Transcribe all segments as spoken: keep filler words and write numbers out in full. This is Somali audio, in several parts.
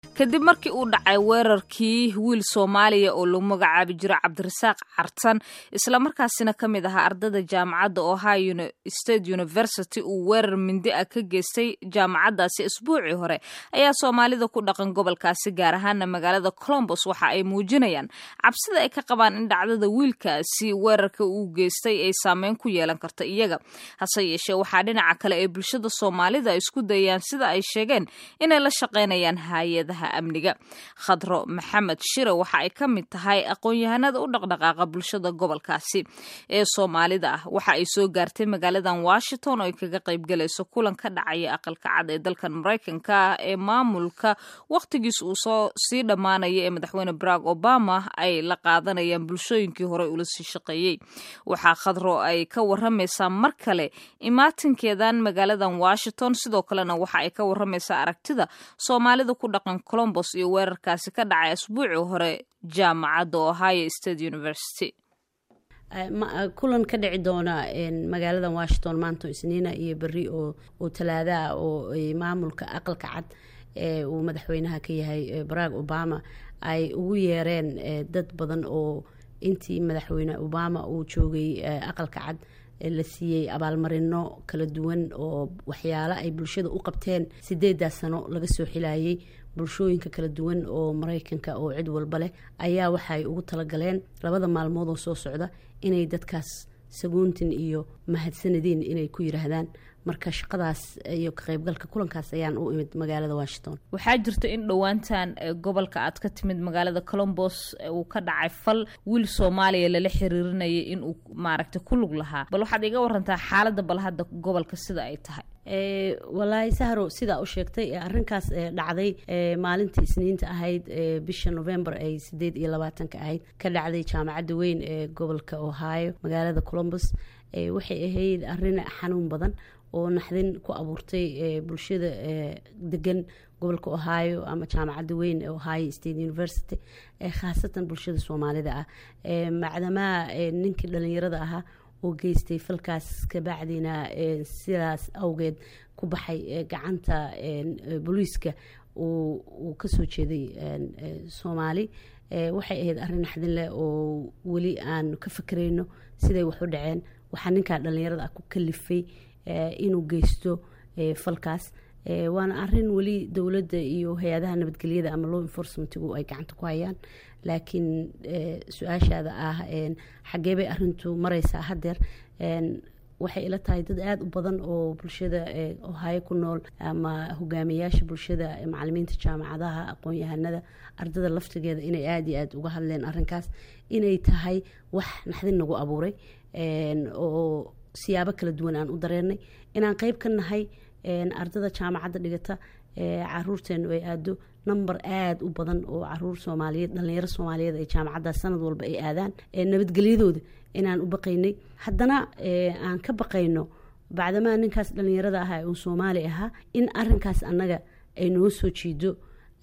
kadib markii uu dhacay weerarkii wiil Soomaaliya oo lagu magacaabi jiray Cabdirasaaq Cartan isla markaasina kamid ahaa ardayda jaamacadda Ohio State University uu weerar mindi ah ka geystay jaamacaddaasi isbuucii hore ayaa Soomaalida ku dhaqan gobolkaasi gaar ahaan magaalada Columbus waxa ay muujinayaan cabsida ay ka qabaan in dhacdada wiilkaasi weerarka uu geystay ay saameyn ku yeelan karto iyaga hase yeeshee waxa dhinaca kale ee bulshada Soomaalida isku dayaan sida ay sheegeen inay la shaqeynayaan hay'adaha amniga. Khadro Maxamed Shire waxa ay ka mid tahay aqoon-yahanada u dhaqdhaqaaqa bulshada gobolkaasi ee Soomaalida ah waxa ay soo gaartay magaaladan Washington oo ay kaga qayb galayso kulan ka dhacaya aqalka cad ee dalkan Mareykanka ee maamulka waqtigiis uu soo sii dhamaanaya ee madaxweyne Barack Obama ay la qaadanayaan bulshooyinkii hore ula sii shaqeeyay. Waxa Khadro ay ka waramaysaa mar kale imaatinkeedan magaaladan Washington sidoo kalena waxa ay ka waramaysaa aragtida Soomaalida ku dhaqan Columbus iyo weerarkaasi ka dhacay asbuucii hore jaamacadda Ohio State University. kulan ka dhici doona magaalada Washington maanta Isniina iyo bari oo oo talaada oo maamulka aqalka cad ee uu madaxweynaha ka yahay Barack Obama ay ugu yeereen dad badan oo intii madaxweyne Obama uu joogay aqalka cad la siiyay abaalmarino kala duwan oo waxyaalo ay bulshada u qabteen sideed sano laga soo xilaayay bulshooyinka kala duwan oo Mareykanka oo cid walba leh ayaa waxay ugu tala galeen labada maalmood oo soo socda inay dadkaas sagoontin iyo mahadsanadiin inay ku yiraahdaan marka shaqadaas iyo ka qaybgalka kulankaas ayaan u imid magaalada Washington. Waxaa jirta in dhawaantan gobolka aad ka timid magaalada Columbus uu ka dhacay fal wiil Soomaaliya la xiriirinayay in uu maaragtay ku lug lahaa bal waxaad iga warantaa xaaladda bal hadda gobolka sida ay tahay. ee wallahi sahro sida uu sheegtay arrinkaas dhacday maalintii Isniinta ahayd bisha November ay sideed iyo labaatan ka ahayd ka dhacday jaamacadda weyn ee gobolka Ohio magaalada Columbus ee waxay ahayd arrin xanuun badan oo naxdin ku abuurtay bulshada degan gobolka Ohio ama jaamacadda weyn ee Ohio State University ee khaasatan bulshada Soomaalida ah ee macdama ninkii dhalinyarada ahaa oo geystay falkaas ka bacdina sidaas awgeed ku baxay gacanta booliiska oo uu ka soo jeeday Soomaali waxay ahayd arrin naxdin leh oo wali aan ka fikreyno siday wax u dhaceen waxa ninka dhalinyarada ku kalifay inuu geysto falkaas waana arrin wali dawladda iyo hay'adaha nabadgelyada ama law enforcement ay gacanta ku hayaan laakiin su'aashaada ah xagee bay arrintu maraysaa hadeer waxay ila tahay dad aad u badan oo bulshada Ohio ku nool ama hogaamiyaasha bulshada macallimiinta jaamacadaha aqoon-yahanada ardada laftigeeda inay aad iyo aad uga hadleen arrinkaas inay tahay wax naxdin nagu abuuray oo siyaabo kala duwan aan u dareernay inaan qayb ka nahay ardada jaamacadda dhigata caruurteenu ay aado number aad u badan oo caruur Soomaaliyeed dhalinyaro Soomaaliyeed ay jaamacadda sanad walba ay aadaan nabadgelyadooda inaan u baqaynay haddana aan ka baqayno bacdama ninkaas dhalinyarada ah ee Soomaali ahaa in arrinkaas annaga ay noo soo jiido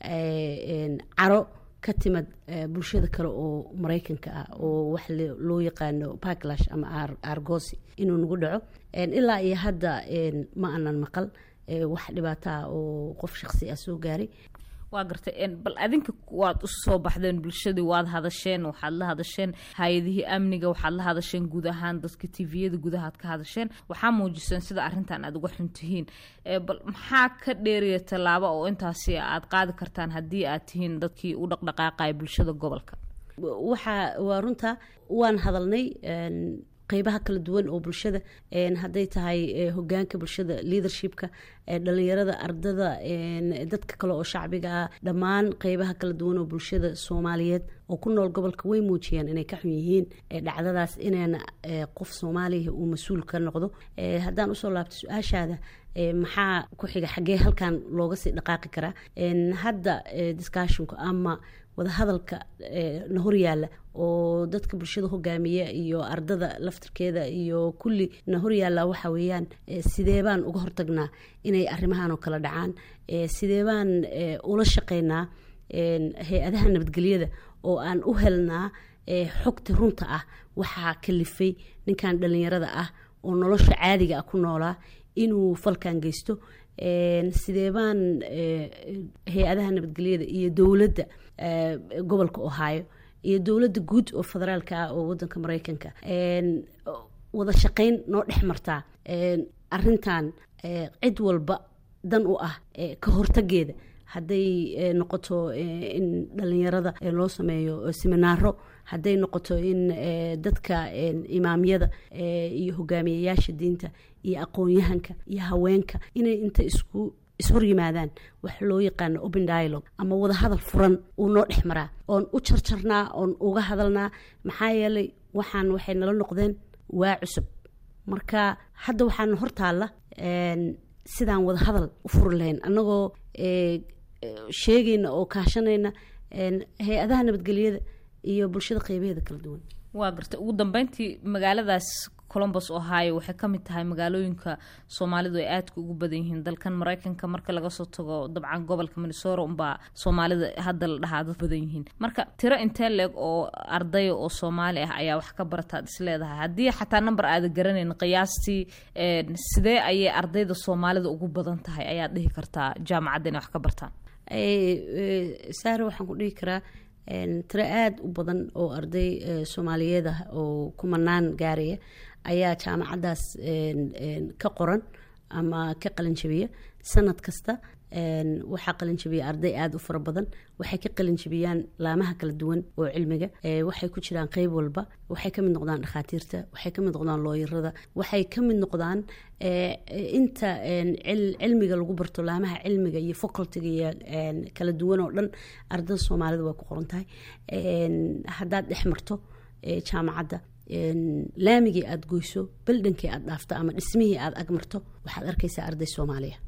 caro ka timid bulshada kale oo Mareykanka ah oo wax loo yaqaano backlash ama argoosi inuu nagu dhaco ilaa iyo hadda ma aanan maqal wax dhibaato ah oo qof shakhsi ah soo gaaray. waa gartay bal adinka waad u soo baxdeen bulshadii waad hadasheen waxaad la hadasheen hay'adihii amniga waxaad la hadasheen guud ahaan dadka T V-yada gudaha ka hadasheen waxaa muujiseen sida arrintan aad uga xuntihiin bal maxaa ka dheeriya talaabo oo intaasi aad qaadi kartaan haddii aad tihiin dadkii u dhaqdhaqaaqay bulshada gobolka. waxa waa runta waan hadalnay qaybaha kala duwan oo bulshada haday tahay hogaanka bulshada leadershipka dhalinyarada ardada dadka kale oo shacbiga ah dhamaan qaybaha kala duwan oo bulshada Soomaaliyeed oo ku nool gobolka way muujiyeen inay ka xun yihiin dhacdadaas inayna qof Soomaali ah uu mas'uul ka noqdo hadaan u soo laabto su'aashaada maxaa ku xiga xagee halkan looga sii dhaqaaqi karaa hadda discussionka ama wada hadalka na hor yaala oo dadka bulshada hogaamiya iyo ardada laftirkeeda iyo kulli na hor yaala waxa weeyaan sidee baan uga hortagnaa inay arrimahan oo kala dhacaan sidee baan ula shaqeynaa hay'adaha nabadgelyada oo aan u helnaa xogta runta ah waxa kalifay ninkan dhalinyarada ah oo nolosha caadiga ah ku noolaa inuu falkan geysto sidee baan hay-adaha nabadgelyada iyo dowladda gobolka ohio iyo dowladda guud oo federaalka ah oo wadanka maraykanka wada shaqayn noo dhex martaa arintan cid walba dan u ah ka hortageeda hadday noqoto in dhalinyarada loo sameeyo seminaaro hadday noqoto in dadka imaamyada iyo hogaamiyayaasha diinta iyo aqoon-yahanka iyo haweenka inay inta isku ishor yimaadaan wax loo yaqaano open dialogue ama wada hadal furan uu noo dhex maraa oon u jarjarnaa oon uga hadalnaa maxaa yeelay waxaan waxay nala noqdeen waa cusub marka hadda waxaana hortaalla sidaan wada hadal u furi lahayn annagoo sheegayna oo kaashanayna hay-adaha nabadgelyada iyo bulshada qeybaheeda kala duwan. waa gartay ugu dambeyntii magaaladaas columbus ohio waxay ka mid tahay magaalooyinka soomaalidu ay aadka ugu badan yihiin dalkan maraykanka marka laga soo tago dabcan gobolka minnesota unbaa soomaalida hadda la dhahaa dad badan yihiin marka tiro intee leeg oo ardaya oo soomaali ah ayaa wax ka barataad is leedahay haddii xataa number aada garanayn qiyaastii sidee ayay ardayda soomaalida ugu badan tahay ayaad dhihi kartaa jaamacadda inay wax ka bartaan? saare waxaan ku dhihi karaa tiro aada u badan oo arday soomaaliyeed ah oo kumanaan gaaraya ayaa jaamacaddaas ka qoran ama ka qalinjabiya sanad kasta. waxaa qalinjabiya arday aada u fara badan waxay ka qalinjabiyaan laamaha kala duwan oo cilmiga waxay ku jiraan qeyb walba waxay ka mid noqdaan dhakhaatiirta waxay ka mid noqdaan looyarada waxay ka mid noqdaan inta cilmiga lagu barto laamaha cilmiga iyo facultiga iyo kala duwan oo dhan ardada soomaalida waa ku qoran tahay. haddaad dhex marto jaamacadda laamigii aada goyso baldhankii aada dhaafto ama dhismihii aada agmarto waxaad arkaysaa arday soomaaliya.